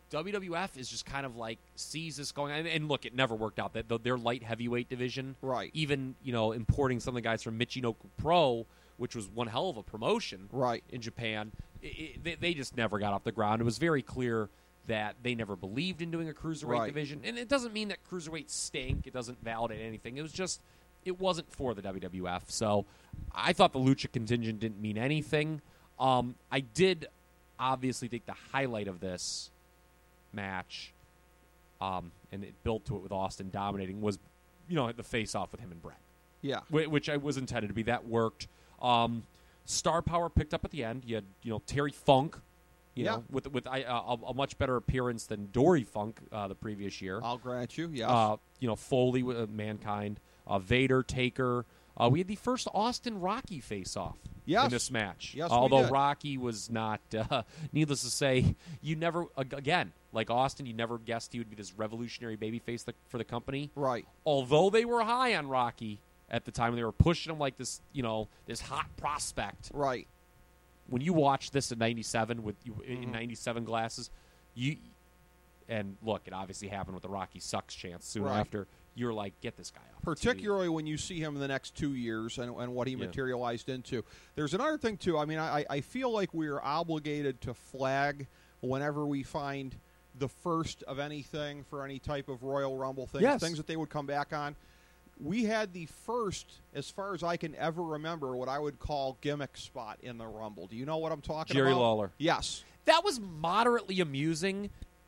WWF is just kind of like sees this going on. And look, it never worked out. Their light heavyweight division,
Right.
even, importing some of the guys from Michinoku Pro, which was one hell of a promotion
Right.
in Japan, they just never got off the ground. It was very clear that they never believed in doing a cruiserweight
Right.
division. And it doesn't mean that cruiserweight stink. It doesn't validate anything. It was just, it wasn't for the WWF. So I thought the Lucha contingent didn't mean anything. I did obviously think the highlight of this match, and it built to it with Austin dominating, was, the face-off with him and Brett.
Yeah.
Which I was intended to be. That worked. Star Power picked up at the end. You had, Terry Funk, with a much better appearance than Dory Funk the previous year.
I'll grant you, yes.
Foley with Mankind, Vader, Taker. We had the first Austin Rocky face-off in this match.
Yes, we
although
did.
Rocky was not, needless to say, you never, again, like Austin, you never guessed he would be this revolutionary babyface for the company.
Right.
Although they were high on Rocky at the time, they were pushing him like this, this hot prospect.
Right.
When you watch this in '97 in '97 glasses, and look, it obviously happened with the Rocky sucks chance soon
Right.
after. You're like, get this guy off.
Particularly when you see him in the next 2 years and what he materialized into. There's another thing, too. I mean, I feel like we are obligated to flag whenever we find the first of anything for any type of Royal Rumble thing,
Yes.
things that they would come back on. We had the first, as far as I can ever remember, what I would call gimmick spot in the Rumble. Do you know what I'm talking
Jerry
about?
Lawler.
Yes.
That was moderately amusing.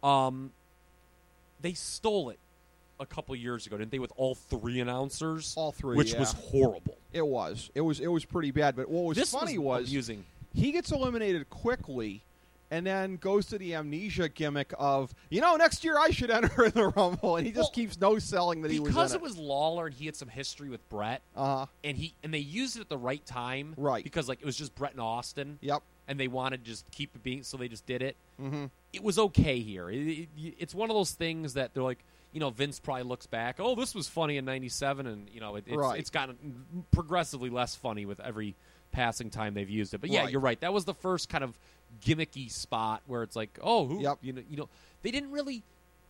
They stole it a couple years ago, didn't they, with all three announcers?
All three,
which
yeah.
was horrible.
It was. It was pretty bad. But what was
This
funny
was
was
amusing.
he gets eliminated quickly and then goes to the amnesia gimmick of, next year I should enter in the Rumble, and he just keeps no-selling that he was in
because it was Lawler and he had some history with Brett,
Uh-huh.
and they used it at the right time,
Right.
Because it was just Brett and Austin,
Yep.
and they wanted to just keep it being, so they just did it.
Mm-hmm.
It was okay here. It's one of those things that they're like, Vince probably looks back, oh, this was funny in '97, and
Right.
it's gotten progressively less funny with every passing time they've used it. But yeah,
Right.
you're right. That was the first kind of gimmicky spot where it's like, oh, who?
Yep.
They didn't really.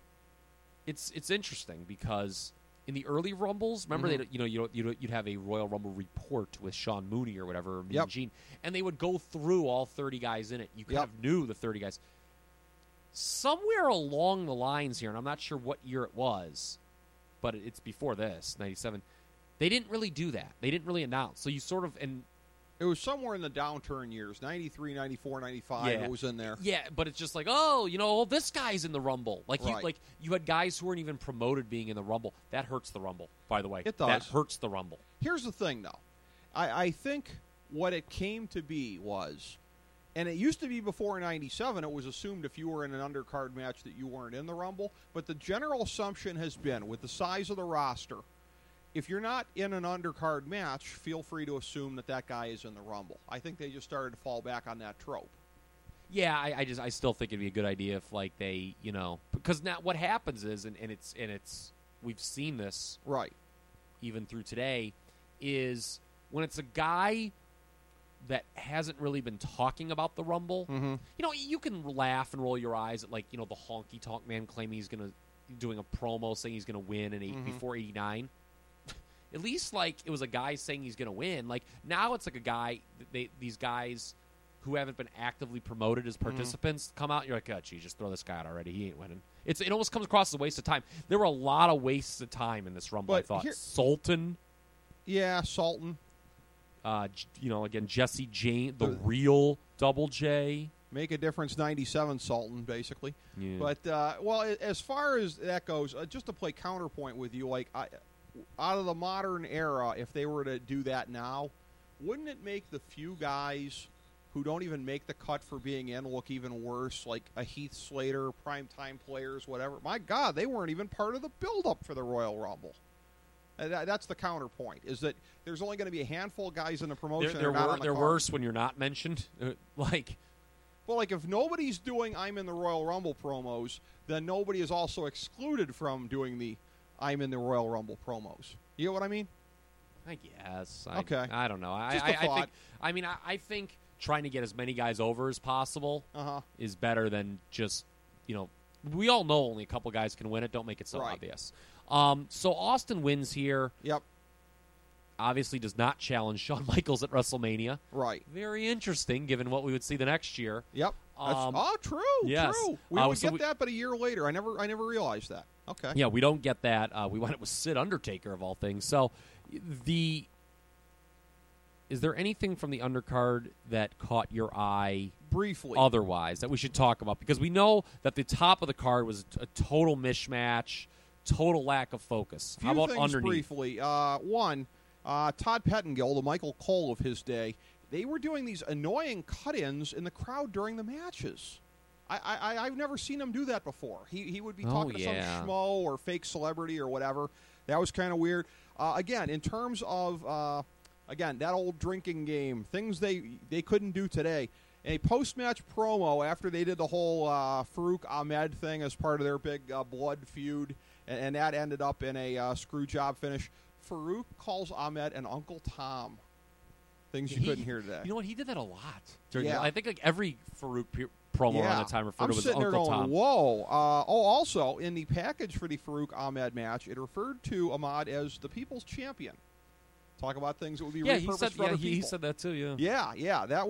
It's interesting because in the early Rumbles, remember you'd have a Royal Rumble report with Sean Mooney or whatever, or Mean
Yep.
Gene, and they would go through all 30 guys in it. You kind
Yep.
of knew the 30 guys. Somewhere along the lines here, and I'm not sure what year it was, but it's before this, '97. They didn't really do that. They didn't really announce. So you sort of
It was somewhere in the downturn years, 93, 94, 95,
Yeah.
it was in there.
Yeah, but it's just like, this guy's in the Rumble.
Right.
You had guys who weren't even promoted being in the Rumble. That hurts the Rumble, by the way.
It does.
That hurts the Rumble.
Here's the thing, though. I think what it came to be was, and it used to be before '97, it was assumed if you were in an undercard match that you weren't in the Rumble, but the general assumption has been, with the size of the roster, if you're not in an undercard match, feel free to assume that guy is in the Rumble. I think they just started to fall back on that trope.
Yeah, I still think it'd be a good idea if they because now what happens is and it's we've seen this
Right.
even through today is when it's a guy that hasn't really been talking about the Rumble.
Mm-hmm.
You can laugh and roll your eyes at the honky tonk man claiming he's doing a promo saying he's gonna win before '89. At least it was a guy saying he's gonna win. Now it's a guy these guys who haven't been actively promoted as participants come out and you're like, oh gee, just throw this guy out already. He ain't winning. It almost comes across as a waste of time. There were a lot of wastes of time in this Rumble,
But
I thought.
here-
Sultan.
Yeah, Sultan.
Again, Jesse Jane, the real Double J.
Make a difference, 97 Sultan, basically.
Yeah.
But, as far as that goes, just to play counterpoint with you, out of the modern era, if they were to do that now, wouldn't it make the few guys who don't even make the cut for being in look even worse, like a Heath Slater, primetime players, whatever? My God, they weren't even part of the build-up for the Royal Rumble. That's the counterpoint, is that there's only going to be a handful of guys in the promotion.
They're worse when you're not mentioned.
Well, if nobody's doing I'm in the Royal Rumble promos, then nobody is also excluded from doing the I'm in the Royal Rumble promos. You know what I mean?
I guess.
Okay.
I don't know.
Just a thought.
I think trying to get as many guys over as possible
Uh-huh.
is better than just, We all know only a couple guys can win it. Don't make it so
Right.
obvious. So Austin wins here.
Yep.
Obviously does not challenge Shawn Michaels at WrestleMania.
Right.
Very interesting, given what we would see the next year.
Yep. True.
yes.
True. We would
so
get that, but a year later. I never realized that. Okay.
Yeah, we don't get that. We went it with Sid Undertaker of all things. So, is there anything from the undercard that caught your eye
Briefly.
otherwise that we should talk about? Because we know that the top of the card was a total mishmash, total lack of focus.
Few
How about
things
underneath?
briefly. One, Todd Pettengill, the Michael Cole of his day, they were doing these annoying cut-ins in the crowd during the matches. I've never seen him do that before. He would be talking to some schmo or fake celebrity or whatever. That was kind of weird. Again, in terms of that old drinking game, things they couldn't do today. A post-match promo after they did the whole Farouk Ahmed thing as part of their big blood feud, and that ended up in a screw job finish. Farouk calls Ahmed an Uncle Tom. Things you couldn't hear today.
You know what? He did that a lot.
Yeah.
I think like every Farouk promo around that time referred to as
sitting there
Uncle
going,
Tom.
whoa. Also, in the package for the Farouk Ahmed match, it referred to Ahmad as the People's Champion. Talk about things that would be repurposed for other people.
He said that too, yeah.
Yeah. That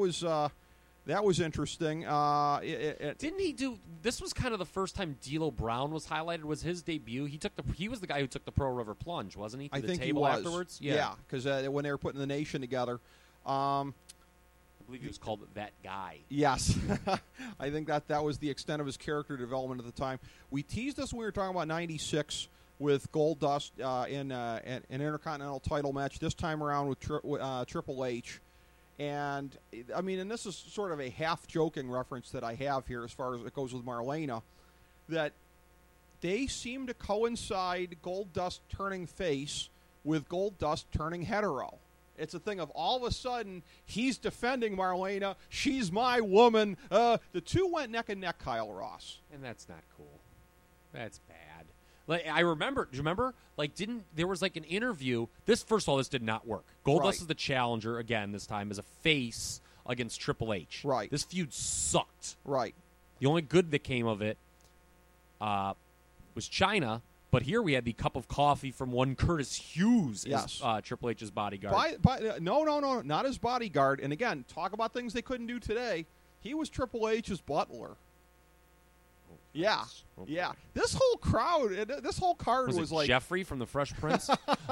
was interesting.
Didn't he do? This was kind of the first time D'Lo Brown was highlighted. Was his debut? He was the guy who took the Pro River Plunge, wasn't he? To
I
the
think
table
he was.
afterwards.
Yeah, because when they were putting the Nation together.
I believe he was called That Guy.
Yes. I think that was the extent of his character development at the time. We teased this when we were talking about 96 with Goldust in an Intercontinental title match, this time around with Triple H. And, and this is sort of a half-joking reference that I have here as far as it goes with Marlena, that they seem to coincide Goldust turning face with Goldust turning hetero. It's a thing of all of a sudden, he's defending Marlena, she's my woman. The two went neck and neck, Kyle Ross.
And that's not cool. That's bad. Like I remember, do you remember? Like, there was like an interview. First of all, this did not work. Goldust is the challenger again. This time as a face against Triple H.
Right.
This feud sucked.
Right.
The only good that came of it was China. But here we had the cup of coffee from one Curtis Hughes as Triple H's bodyguard.
No, not his bodyguard. And again, talk about things they couldn't do today. He was Triple H's butler. Yeah. This whole crowd, this whole card was like
Jeffrey from the Fresh Prince.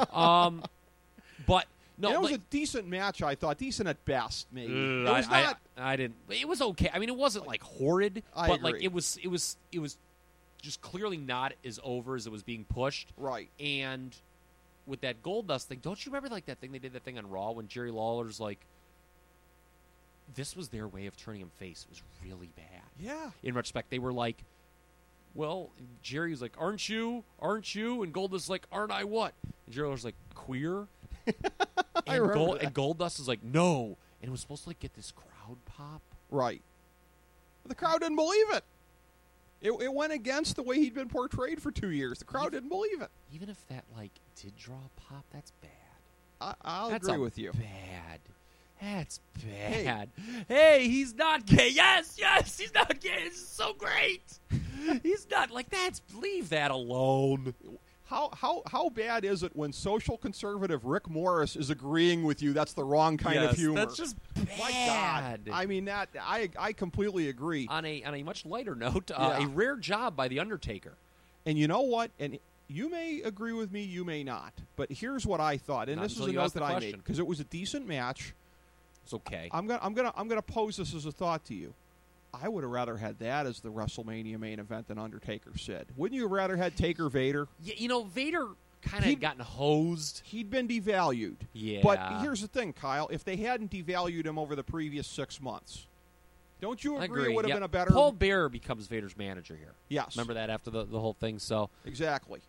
But no,
it was a decent match. I thought decent at best. Maybe it was
I didn't. It was okay. I mean, it wasn't like horrid, but
agree.
like it was just clearly not as over as it was being pushed.
Right.
And with that Goldust thing, don't you remember like that thing they did that thing on Raw when Jerry Lawler's like, this was their way of turning him face. It was really bad.
Yeah.
In retrospect, they were like, well, Jerry was like, aren't you? And Goldust like, aren't I what? And Jerry was like, queer?
I remember that.
And Goldust is like, no. And it was supposed to like get this crowd pop.
Right. The crowd didn't believe it. It went against the way he'd been portrayed for 2 years. The crowd didn't believe it.
Even if that like did draw a pop, that's bad.
I'll agree with you.
Bad. That's bad. Hey, he's not gay. Yes, he's not gay. This is so great. He's not like that's. Leave that alone.
How bad is it when social conservative Rick Morris is agreeing with you? That's the wrong kind of humor.
That's just bad.
My God. I mean that I completely agree.
On a much lighter note, a rare job by the Undertaker.
And you know what? And you may agree with me, you may not. But here's what I thought, and this is a note that I made because it was a decent match.
It's okay.
I'm gonna pose this as a thought to you. I would have rather had that as the WrestleMania main event than Undertaker Sid. Wouldn't you have rather had Taker Vader?
Yeah, you know, Vader kind of gotten hosed.
He'd been devalued.
Yeah.
But here's the thing, Kyle. If they hadn't devalued him over the previous 6 months, don't you agree it would have been a better...
Paul Bearer becomes Vader's manager here.
Yes.
Remember that after the whole thing? So
exactly.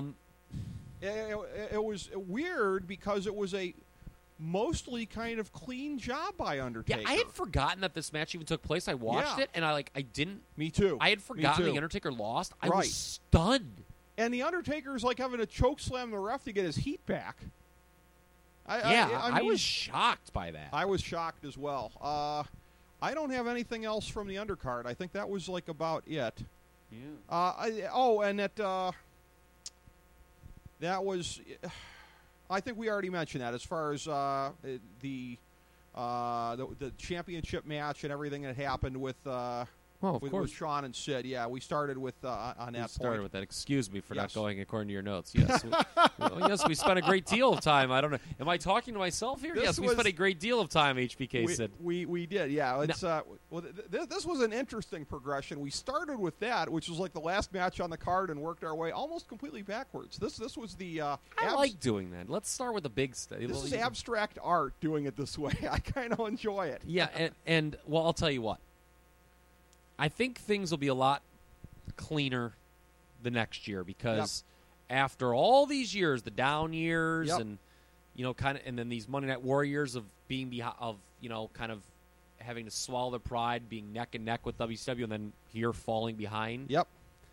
It was weird because it was a mostly kind of clean job by Undertaker.
Yeah, I had forgotten that this match even took place. I watched it, and I didn't...
Me too.
I had forgotten the Undertaker lost. I was stunned.
And the Undertaker's like having to choke slam the ref to get his heat back.
I was shocked by that.
I was shocked as well. I don't have anything else from the undercard. I think that was like about it. And that was, I think we already mentioned that as far as the championship match and everything that happened with with Sean and Sid. Yeah, we started with on that.
Started with that. Excuse me for not going according to your notes. Yes, yes, we spent a great deal of time. I don't know. Am I talking to myself here? Yes, we spent a great deal of time. HBK said
we did. Yeah, it's this was an interesting progression. We started with that, which was like the last match on the card, and worked our way almost completely backwards. This was the.
I like doing that. Let's start with the big stuff.
This is abstract art doing it this way. I kind of enjoy it.
Yeah, and I'll tell you what. I think things will be a lot cleaner the next year because after all these years, the down years and and then these Monday Night War years of being kind of having to swallow their pride, being neck and neck with WCW, and then here falling behind.
Yep.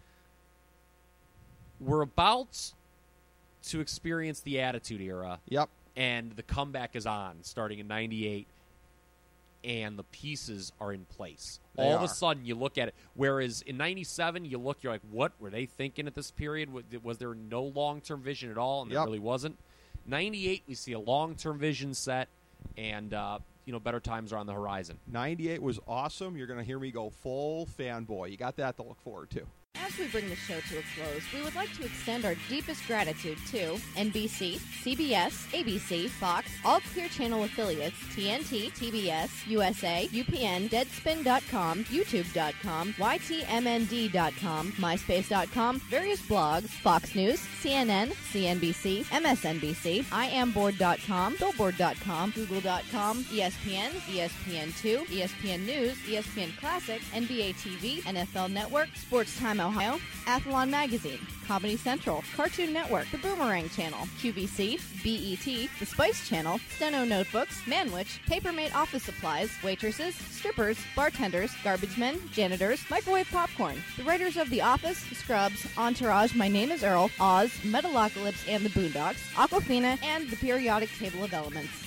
We're about to experience the Attitude Era.
Yep.
And the comeback is on, starting in '98. And the pieces are in place. All of a sudden, you look at it. Whereas in '97, you're like, what were they thinking at this period? Was there no long-term vision at all? And there really wasn't. '98, we see a long-term vision set, and better times are on the horizon.
'98 was awesome. You're going to hear me go full fanboy. You got that to look forward to.
As we bring the show to a close, we would like to extend our deepest gratitude to NBC, CBS, ABC, Fox, all Clear Channel affiliates, TNT, TBS, USA, UPN, Deadspin.com, YouTube.com, YTMND.com, MySpace.com, various blogs, Fox News, CNN, CNBC, MSNBC, IamBoard.com, Billboard.com, Google.com, ESPN, ESPN2, ESPN News, ESPN Classic, NBA TV, NFL Network, Sports Time Ohio, Athlon Magazine, Comedy Central, Cartoon Network, The Boomerang Channel, QVC, BET, The Spice Channel, Steno Notebooks, Manwich, Papermate Office Supplies, waitresses, strippers, bartenders, garbage men, janitors, microwave popcorn, the writers of The Office, Scrubs, Entourage, My Name is Earl, Oz, Metalocalypse and the Boondocks, Aquafina, and The Periodic Table of Elements.